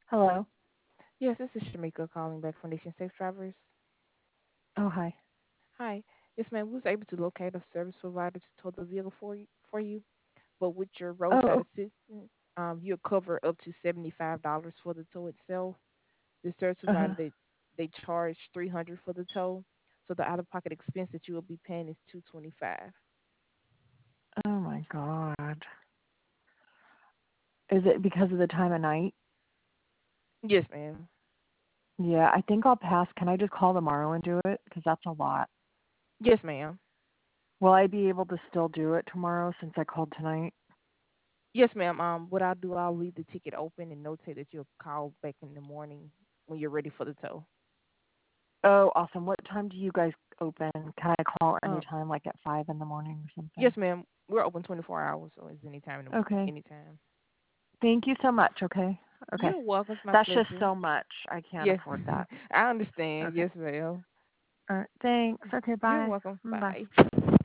Hello. Yes, this is Shamika calling back from Nation Safe Drivers. Oh, hi. Hi. Yes, ma'am. We was able to locate a service provider to tow the vehicle for you, but with your roadside Oh, assistance, you'll cover up to $75 for the tow itself. The service uh-huh. provider they charge 300 for the tow, so the out of pocket expense that you will be paying is 225. Oh my God. Is it because of the time of night? Yes, ma'am. Yeah, I think I'll pass. Can I just call tomorrow and do it? Because that's a lot. Yes, ma'am. Will I be able to still do it tomorrow since I called tonight? Yes, ma'am. What I'll do, I'll leave the ticket open and notate that you'll call back in the morning when you're ready for the tow. Oh, awesome. What time do you guys open? Can I call Um, anytime, like at 5 in the morning or something? Yes, ma'am. We're open 24 hours, so it's anytime in the Okay. anytime. Thank you so much. Okay. Okay. You're welcome. It's my That's just pleasure. so much. I can't Yes, afford that. I understand. Okay. Yes, ma'am. All right. Thanks. Okay. You're Bye. welcome. Bye. Bye.